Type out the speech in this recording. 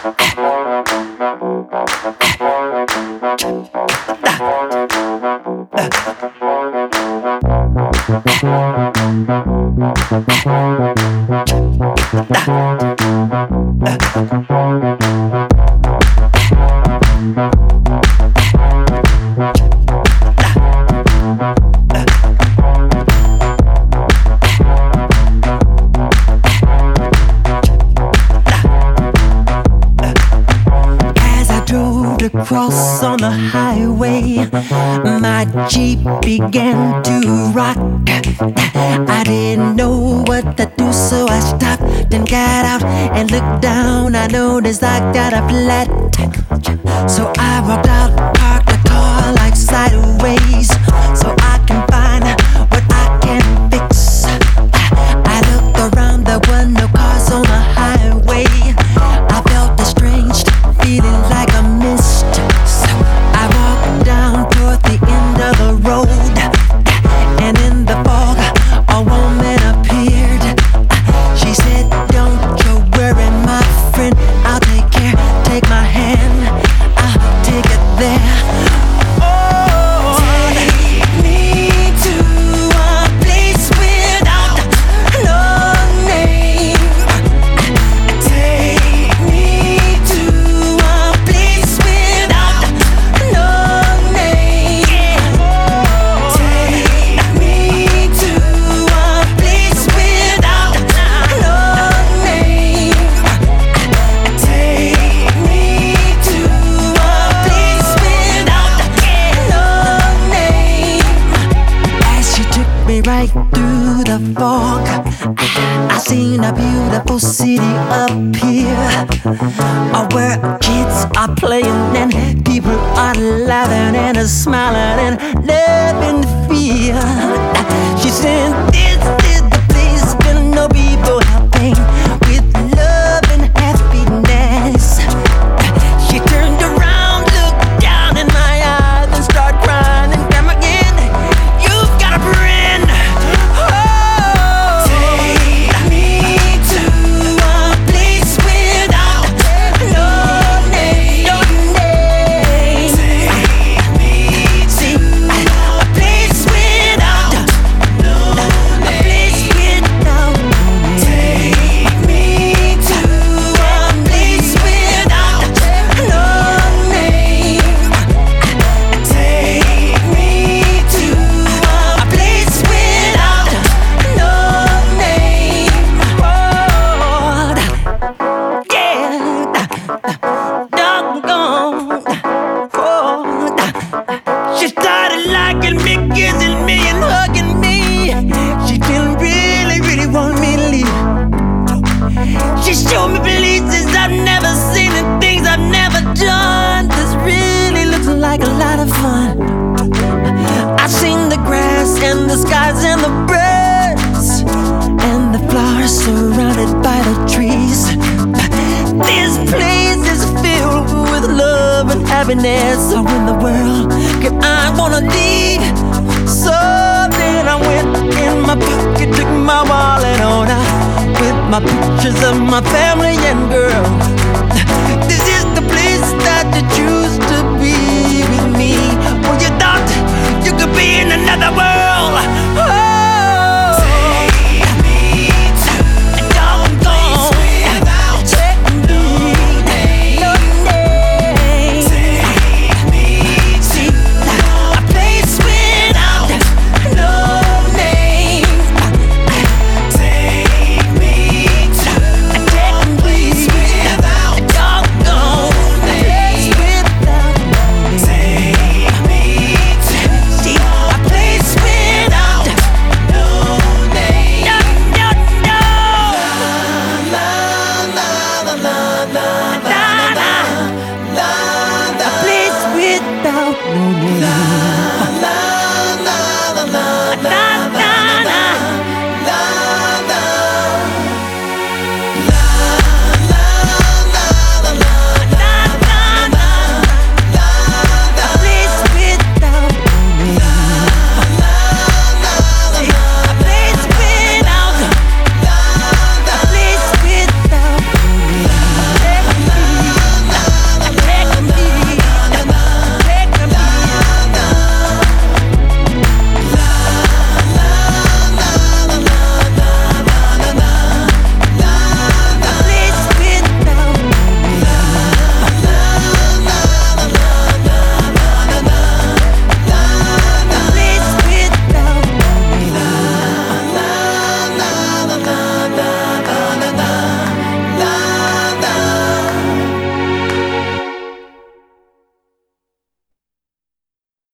Cross on the highway, my Jeep began to rock. I didn't know what to do, so I stopped, then got out and looked down. I noticed I got a flat, so I walked out, parked the car like sideways, so I can find what I can fix. I looked around, there were no cars on the highway. I felt a strange feeling like a mist. I walked down toward the end of the road, and in the fog, a woman appeared. She said, "Don't you worry, my friend, I'll take care. Take my hand, I'll take it there." Oh, take me to a place without no name. Take me to a place without no name. Take me to a place without no name. Take me to a place without no name. As she took me right through the fog, I seen a beautiful city up here, where kids are playing and people are laughing and smiling and loving fear. She said, "This is the place where no people helping with love and happiness." She turned around, looked down in my eyes, and started crying and come again. "You've got a friend." Oh, take me to a place without no name. No name. Take me to a place without no name. A place without no name. Take me to a place without no name. Take me to a place without no name. Oh, yeah, doggone. Oh, she started liking me, kissing me, and hugging me. She didn't really want me to leave. She showed me places I've never seen and things I've never done. This really looks like a lot of fun. I seen the grass and the skies and the birds and the flowers surrounded by the trees. This place is filled with love and happiness. So in the world could I wanna leave? So then I went in my pocket, took my wallet on out with my pictures of my family and girl.